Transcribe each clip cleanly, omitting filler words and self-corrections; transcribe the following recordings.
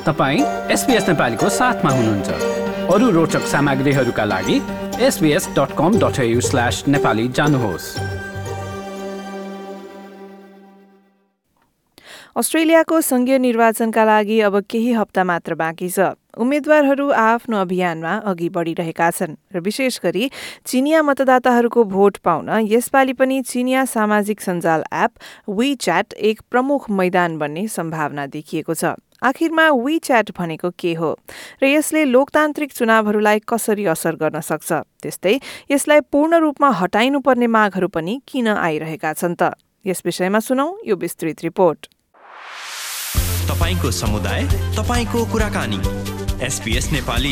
तपाईं SBS नेपालीको साथमा हुनुहुन्छ। अरू रोचक सामग्रीहरूका लागि sbs.com.au/nepali जानुहोस्। अस्ट्रेलियाको संघीय निर्वाचनका लागि अब केही हप्ता मात्र बाँकी छ। उम्मेद्वारहरू आफ्नो अभियानमा अघि बढिरहेका छन् र विशेष गरी चिनिया मतदाताहरूको भोट पाउन यसपालि पनि चिनिया सामाजिक सञ्जाल एप WeChat एक प्रमुख मैदान बन्ने सम्भावना देखिएको छ। आखिरमा WeChat भनेको के हो र यसले लोकतान्त्रिक चुनावहरूलाई कसरी असर गर्न सक्छ, त्यस्तै यसलाई पूर्ण रूपमा हटाइनुपर्ने मागहरू पनि किन आइरहेका छन् त? यस विषयमा सुनौ यो विस्तृत रिपोर्ट। तपाईको समुदाय, तपाईको कुराकानी, SBS नेपाली।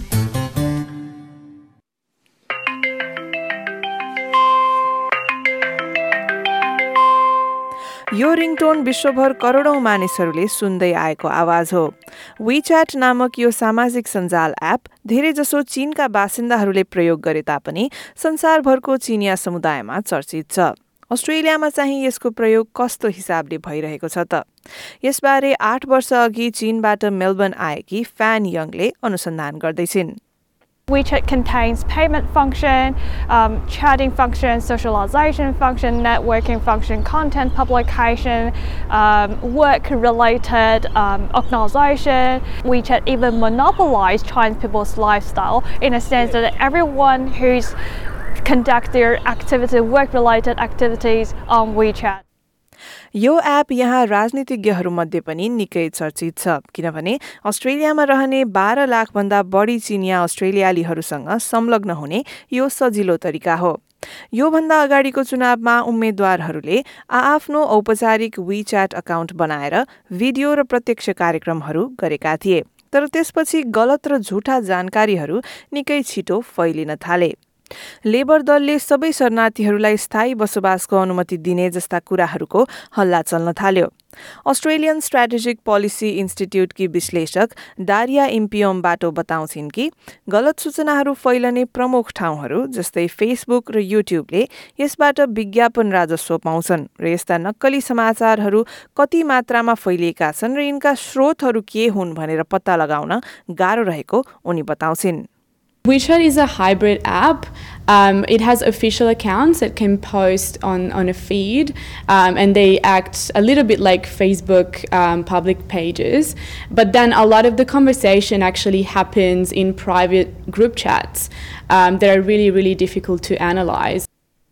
यो रिङटोन विश्वभर करोडौं मानिसहरूले सुन्दै आएको आवाज हो। WeChat नामक यो सामाजिक सञ्जाल एप धेरैजसो चीनका बासिन्दाहरूले प्रयोग गरे तापनि संसारभरको चिनिया समुदायमा चर्चित छ। अस्ट्रेलियामा चाहिँ यसको प्रयोग कस्तो हिसाबले भइरहेको छ त? यसबारे 8 वर्ष अघि चीनबाट मेलबर्न आएकी फ्यान यङले अनुसन्धान गर्दैछिन्। WeChat contains payment function, chatting function, socialization function, networking function, content publication, work-related organization. WeChat even monopolized Chinese people's lifestyle in a sense that everyone who's conduct their activity, work-related activities on WeChat. यो app यहाँ राजनीतिज्ञहरूमध्ये पनि निकै चर्चित छ, किनभने अस्ट्रेलियामा रहने 12 लाखभन्दा बढी चिनिया अस्ट्रेलियालीहरूसँग संलग्न हुने यो सजिलो तरिका हो। योभन्दा अगाडिको चुनावमा उम्मेद्वारहरूले आआफ्नो औपचारिक WeChat अकाउन्ट बनाएर भिडियो र प्रत्यक्ष कार्यक्रमहरू गरेका थिए, तर त्यसपछि गलत र झुटा जानकारीहरू निकै छिटो फैलिन थाले। लेबर दलले सबै शरणार्थीहरूलाई स्थायी बसोबासको अनुमति दिने जस्ता कुराहरूको हल्ला चल्न थाल्यो। अस्ट्रेलियन स्ट्राटेजिक पोलिसी इन्स्टिट्युटकी विश्लेषक डारिया इम्पियोमबाट बताउँछिन् कि गलत सूचनाहरू फैलने प्रमुख ठाउँहरू जस्तै फेसबुक र युट्युबले यसबाट विज्ञापन राजस्व पाउँछन् र यस्ता नक्कली समाचारहरू कति मात्रामा फैलिएका छन् र यिनका स्रोतहरू के हुन् भनेर पत्ता लगाउन गाह्रो रहेको उनी बताउँछिन्। WeChat is a hybrid app. It has official accounts that can post on a feed, and they act a little bit like Facebook public pages. But then a lot of the conversation actually happens in private group chats that are really, really difficult to analyze.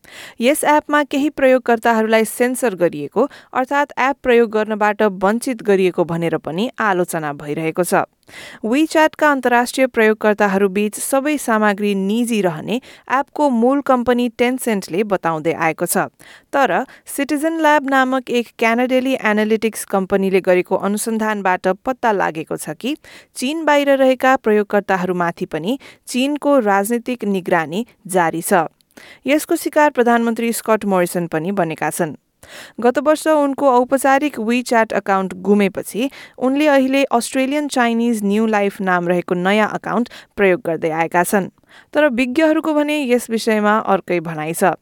यस एपमा केही प्रयोगकर्ताहरूलाई sensor गरिएको अर्थात् app प्रयोग गर्नबाट वञ्चित गरिएको भनेर पनि आलोचना भइरहेको छ। WeChatका अन्तर्राष्ट्रिय प्रयोगकर्ताहरूबीच सबै सामग्री निजी रहने एपको मूल कम्पनी टेन्सेन्टले बताउँदै आएको छ। तर सिटिजन ल्याब नामक एक क्यानाडेली एनालिटिक्स कम्पनीले गरेको अनुसन्धानबाट पत्ता लागेको छ कि चीन बाहिर रहेका प्रयोगकर्ताहरूमाथि पनि चीनको राजनीतिक निगरानी जारी छ। यसको शिकार प्रधानमन्त्री स्कट मोरिसन पनि बनेका छन्। गत वर्ष उनको औपचारिक WeChat अकाउन्ट गुमेपछि उनले अहिले अस्ट्रेलियन चाइनिज न्यू लाइफ नाम रहेको नयाँ अकाउन्ट प्रयोग गर्दै आएका छन्। तर विज्ञहरूको भने यस विषयमा अर्कै भनाइ छ।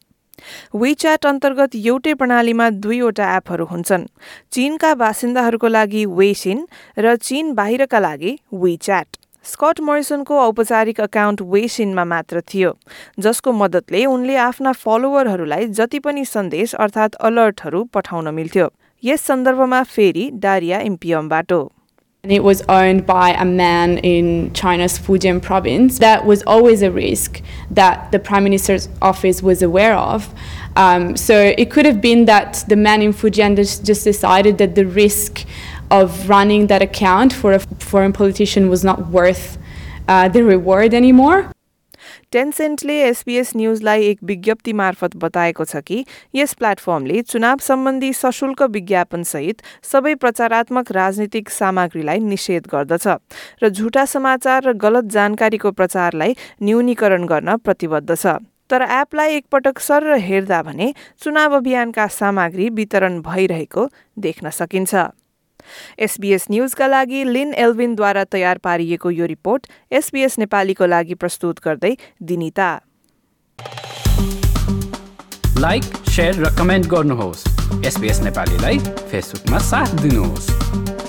WeChat अन्तर्गत एउटै प्रणालीमा 2वटा एपहरू हुन्छन्। चीनका बासिन्दाहरूको लागि वेसिन र चीन बाहिरका लागि WeChat। स्कट मोरिसनको औपचारिक अकाउन्ट वेसिनमा मात्र थियो, जसको मद्दतले उनले आफ्ना फलोवरहरूलाई जति पनि सन्देश अर्थात् अलर्टहरू पठाउन मिल्थ्यो। यस सन्दर्भमा फेरि डारिया इम्पियोमबाट And it was owned by a man in China's Fujian province. That was always a risk that the Prime Minister's office was aware of. So it could have been that the man in Fujian just decided that the risk of running that account for a foreign politician was not worth the reward anymore. टेन्सेन्टले SBS न्यूजलाई एक विज्ञप्ति मार्फत बताएको छ कि यस प्लेटफर्मले चुनाव सम्बन्धी सशुल्क विज्ञापन सहित सबै प्रचारात्मक राजनीतिक सामग्रीलाई निषेध गर्दछ र झुटा समाचार र गलत जानकारीको प्रचारलाई न्यूनीकरण गर्न प्रतिबद्ध छ। तर एपलाई एकपटक सर हेर्दा भने चुनाव अभियानका सामग्री वितरण भइरहेको देख्न सकिन्छ। SBS न्यूजका लागि लिन एल्विनद्वारा तयार पारिएको यो रिपोर्ट SBS नेपालीको लागि प्रस्तुत गर्दै दिनिता। लाइक, शेयर र कमेन्ट गर्नुहोस्। SBS नेपालीलाई फेसबुकमा साथ दिनुहोस्।